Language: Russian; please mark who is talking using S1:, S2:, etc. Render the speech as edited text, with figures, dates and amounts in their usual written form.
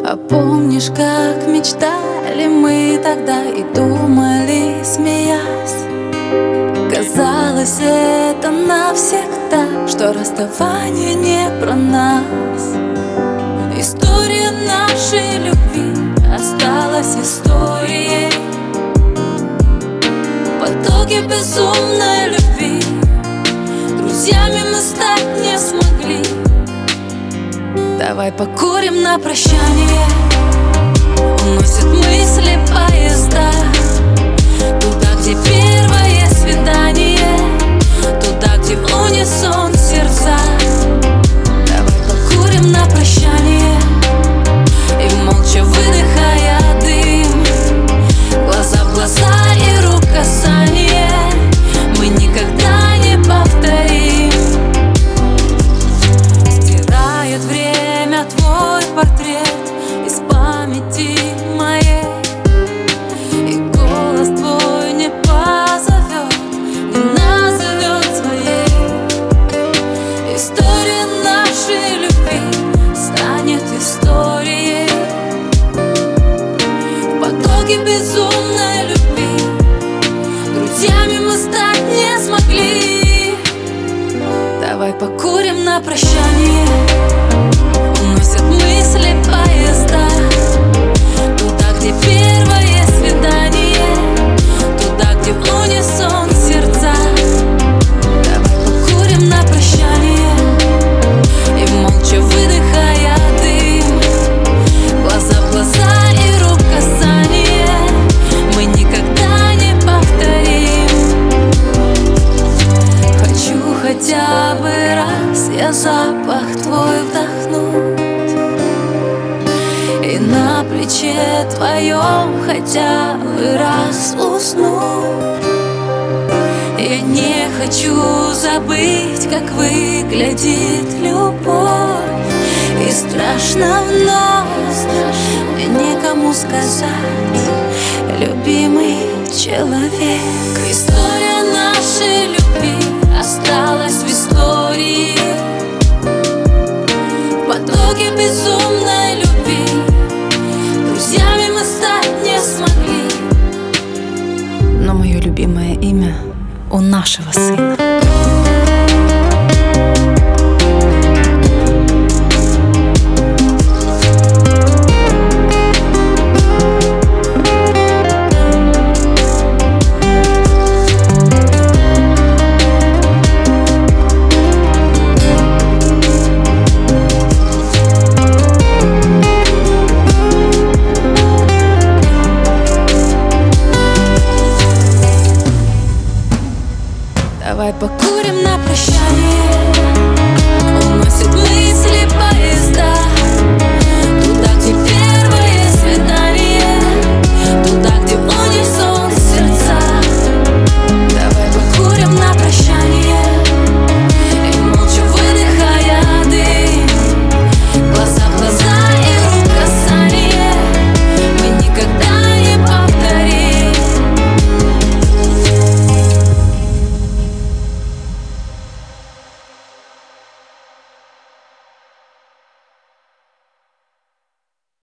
S1: А помнишь, как мечтали мы тогда и думали, смеясь? Казалось, это навсегда, что расставание не про нас. История нашей любви осталась историей. В потоке безумной любви друзьями мы стать не смогли. Давай покурим на прощание. Уносят мысли поезда туда, где первое свидание, туда, где в унисон сердца. Давай покурим на прощание и молча выдыхая дым, глаза в глаза и рук касание мы никогда не повторим. Стирает время твой портрет из памяти моей, и голос твой не позовет, не назовет своей. История нашей любви станет историей. В потоке безумной любви друзьями мы стать не смогли. Давай покурим на прощание. Уносят мысли поезда туда, где первое свидание, туда, где в унисон сердца. Давай покурим на прощание и молча выдыхая дым, глаза в глаза и рук касание мы никогда не повторим. Хочу хотя бы раз я запах твой вдохнуть и на плече твоем хотя бы раз уснуть. Я не хочу забыть, как выглядит любовь, и страшно вновь никому сказать, любимый человек. История нашей любви осталась в истории. В потоке безумной любви друзьями мы стать не смогли. Но мое любимое имя у нашего сына. Давай покурим на прощание. Уносят мысли поезда